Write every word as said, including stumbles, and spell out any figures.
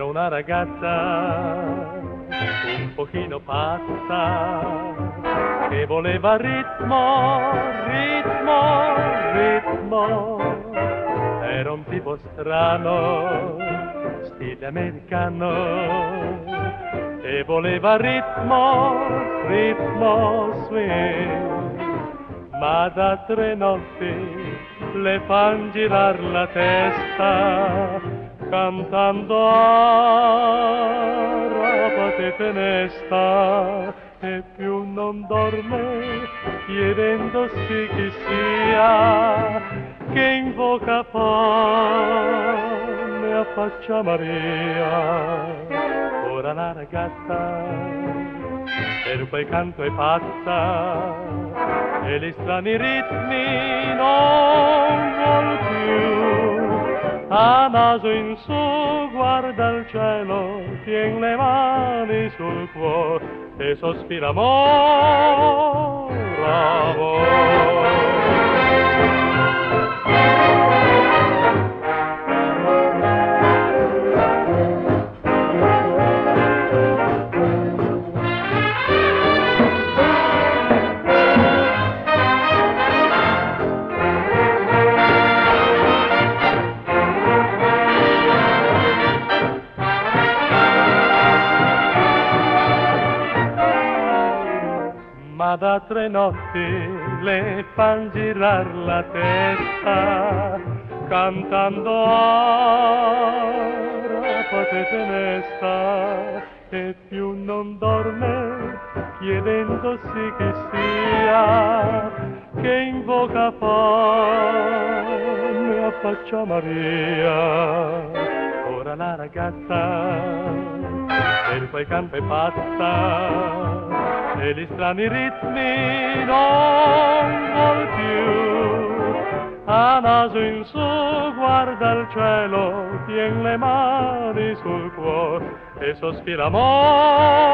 una ragazza un pochino pazza che voleva ritmo, ritmo, ritmo. Era un tipo strano, stile americano, e voleva ritmo, ritmo, swing. Ma da tre notti le fan girar la testa cantando arrapate tenesta, e più non dorme chiedendosi chi sia che invoca fame a faccia Maria. Ora la ragazza per quel canto è pazza e gli strani ritmi non vuol più. A naso in su guarda il cielo, tien le mani sul cuore e sospira amor, amor. Ma da tre notti le fan girar la testa cantando arrapate tenesta, e più non dorme chiedendosi chi sia che invoca fame a faccia Maria. Ora la ragazza per quel canto è pazza e gli strani ritmi non vuol più. A naso in su guarda il cielo, tien le mani sul cuore e sospira amor.